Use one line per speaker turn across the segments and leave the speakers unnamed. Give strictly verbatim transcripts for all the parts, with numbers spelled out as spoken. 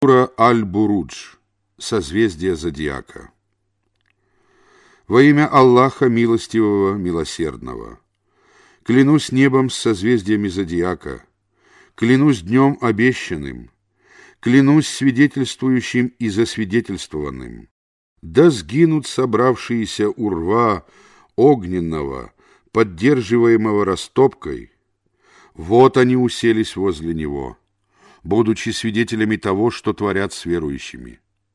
Сура Аль-Бурудж. Созвездие зодиака. Во имя Аллаха Милостивого, Милосердного. Клянусь небом с созвездиями зодиака, клянусь днем обещанным, клянусь свидетельствующим и засвидетельствованным. Да сгинут собравшиеся у рва огненного, поддерживаемого растопкой. Вот они уселись возле него, будучи свидетелями того, что творят с верующими.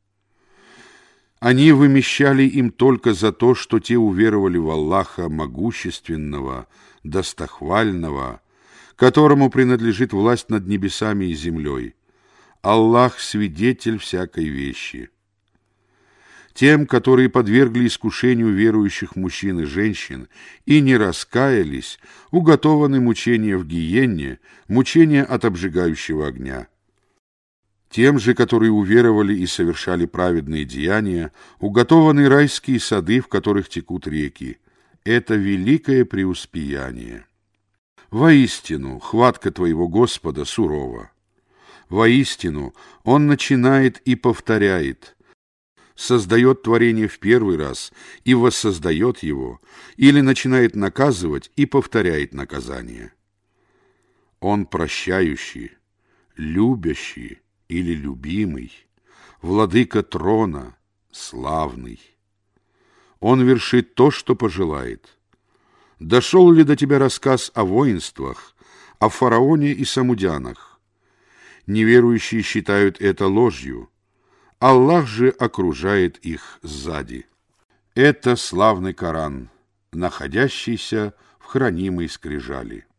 Они вымещали им только за то, что те уверовали в Аллаха могущественного, достохвального, которому принадлежит власть над небесами и землей. Аллах — свидетель всякой вещи. Тем, которые подвергли искушению верующих мужчин и женщин и не раскаялись, уготованы мучения в гиенне, мучения от обжигающего огня. Тем же, которые уверовали и совершали праведные деяния, уготованы райские сады, в которых текут реки. Это великое преуспеяние. Воистину, хватка твоего Господа сурова. Воистину, Он начинает и повторяет, создает творение в первый раз и воссоздает его, или начинает наказывать и повторяет наказание. Он прощающий, любящий или любимый, владыка трона, славный. Он вершит то, что пожелает. Дошел ли до тебя рассказ о воинствах, о фараоне и самудянах? Неверующие считают это ложью. Аллах же окружает их сзади. Это славный Коран, находящийся в хранимой скрижали.